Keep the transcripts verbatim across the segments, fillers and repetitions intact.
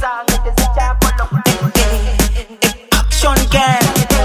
Action gang.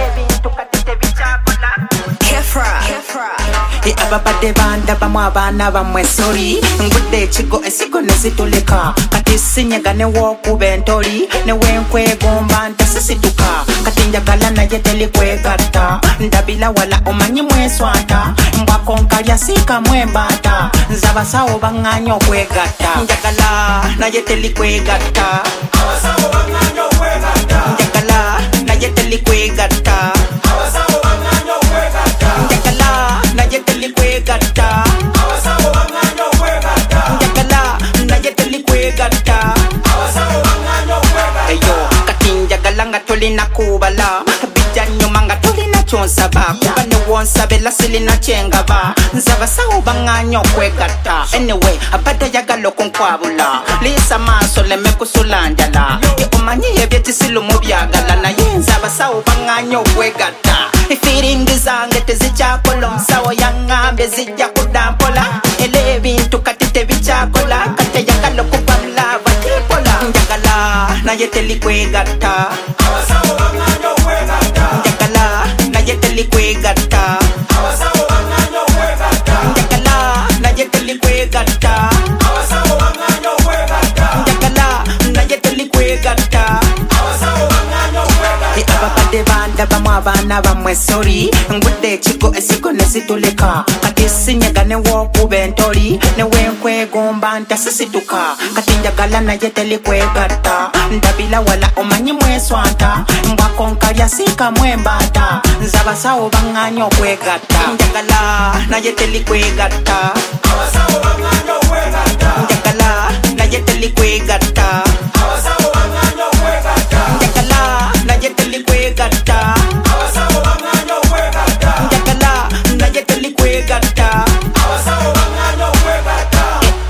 Ababade banda bamwe abana bamwe sorry ngudde chigo esiko nezituleka kati sinyaga ne wokuba entoli ne wenkwegomba ntasisituka kati njagala naye telikwegatta ndabila wala omanyi mweswata mbwakonkalya sika mwembata nzabasawo baŋŋanya okwegatta njagala naye telikwegatta abasawo baŋŋanya okwegatta njagala naye telikwegatta abasawo baŋŋanya okwegatta njagala naye telikwegatta abasawo baŋŋanya okwegatta njagala naye telikwegatta abasawo baŋŋanya okwegatta eyo kati njagala nga tolina kubala bijja nnyuma nga tolina kyonsaba kuba ne wonsabela silina kyengaba nzabasawo baŋŋanya okwegatta anyway abadde yagala okunkwabula liisa maaso leme kusula njala omanyi ebyekisilumu byagala naye nzabasawo baŋŋanya okwegatta feelingi zange tezikyakola omusawo yaŋŋambye zijja kudda mpola era ebintu kati tebikyakola kati yagala okuba mulava tipola njagala naye telikwegatta abasawo baŋŋanya okwegatta njagala naye telikwegatta abasawo baŋŋanya okwegatta njagala naye telikwegatta abasawo baŋŋanya okwegatta njagala naye telikwegatta abasawo baŋŋanya okwegatta ababadde banda bamwe abaana bamwe sorry ngudde ekigo esiko nezituleka kati sinyaga ne wokuba entoli ne wenkwegomba ntasisituka kati njagala naye telikwegatta ndabila wala omanyi mweswata mbwakonkalya sika mwembata nzabasawo baŋŋanya okwegatta njagala naye telikwegatta abasawo baŋŋanya okwegatta njagala naye telikwegatta abasawo baŋŋanya okwegatta njagala naye telikwegatta abasawo baŋŋanya okwegatta njagala naye telikwegatta abasawo baŋŋanya okwegatta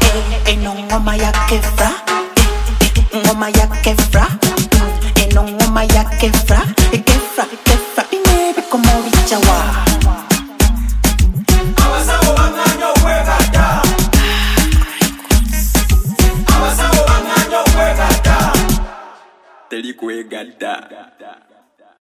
eno ngoma ya Kefra ngoma ya Kefra eno ngoma ya Kefra Kefra Kefra inebikomo bichawa abasawo baŋŋanya okwegatta abasawo baŋŋanya okwegatta telikwegatta